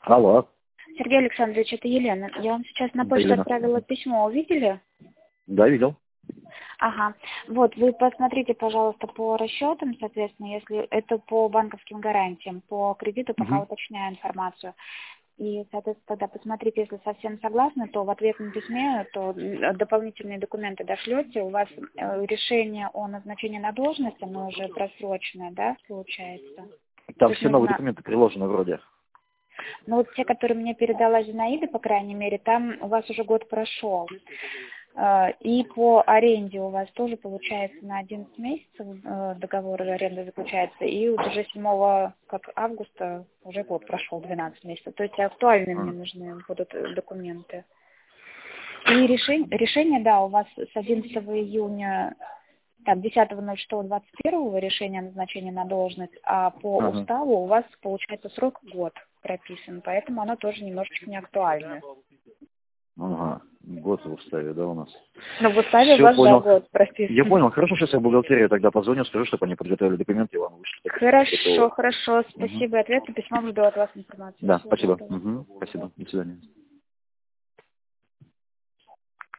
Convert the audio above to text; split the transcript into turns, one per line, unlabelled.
Алло.
Сергей Александрович, это Елена. Я вам сейчас на
Да,
почту
Елена.
отправила письмо. Увидели?
Да, видел.
Ага. Вот, вы посмотрите, пожалуйста, по расчетам, соответственно, если это по банковским гарантиям, по кредиту пока
Угу.
уточняю информацию. И, соответственно, тогда посмотрите, если совсем согласны, то в ответном письме то дополнительные документы дошлете. У вас решение о назначении на должность, оно уже просроченное, да, получается? То
Там
есть
все новые
нужно...
документы приложены вроде.
Ну вот те, которые мне передала Зинаида, по крайней мере, там у вас уже год прошел. И по аренде у вас тоже получается на 11 месяцев договор аренды заключается, и вот уже 7 августа уже год прошел, 12 месяцев. То есть актуальны мне нужны будут документы. И решение, да, у вас с 11 июня, так, 10.06.21 решение о назначении на должность, а по
Ага.
уставу у вас получается срок год прописан, поэтому оно тоже немножечко не актуально.
Ага. Год в уставе, да, у нас.
Но в уставе у
Все,
вас, да,
понял.
год
Я
прописан.
понял. Хорошо, сейчас я в бухгалтерии тогда позвоню, скажу, чтобы они подготовили документы и вам вышли.
Хорошо,
Готово.
хорошо.
Угу.
Спасибо. Ответы письмом жду от вас информацию.
Да,
Всего
спасибо.
доброго.
Угу. Спасибо. До свидания.